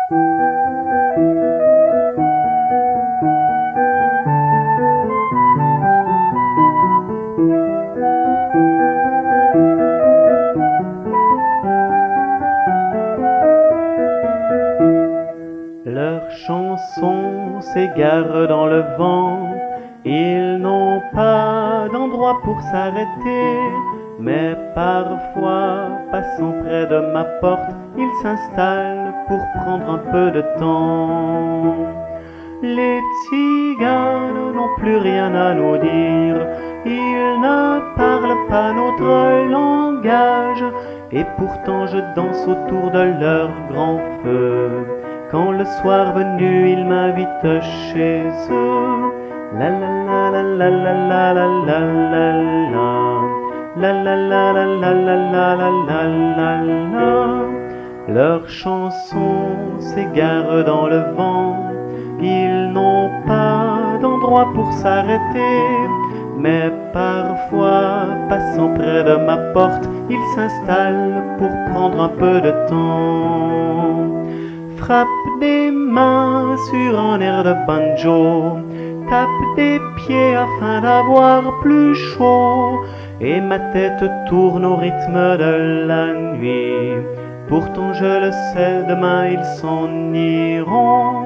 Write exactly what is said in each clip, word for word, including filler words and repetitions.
Leurs chansons s'égarent dans le vent, ils n'ont pas d'endroit pour s'arrêter, mais parfois, passant près de ma porte, ils s'installent pour prendre un peu de temps. Les tziganes n'ont plus rien à nous dire, ils ne parlent pas notre langage, et pourtant je danse autour de leur grand feu. Quand le soir venu, ils m'invitent chez eux. La la la la la la la la la la la la la la la la la la la la. Leurs chansons s'égarent dans le vent, ils n'ont pas d'endroit pour s'arrêter, mais parfois, passant près de ma porte, ils s'installent pour prendre un peu de temps. Frappe des mains sur un air de banjo, tape des pieds afin d'avoir plus chaud, et ma tête tourne au rythme de la nuit. Pourtant je le sais, demain ils s'en iront.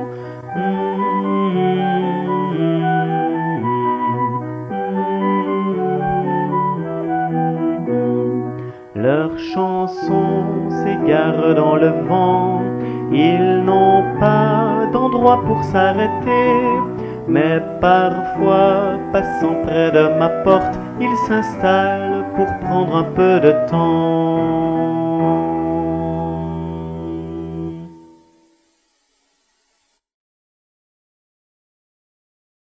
Leurs chansons s'égarent dans le vent, ils n'ont pas d'endroit pour s'arrêter, mais parfois, passant près de ma porte, ils s'installent pour prendre un peu de temps.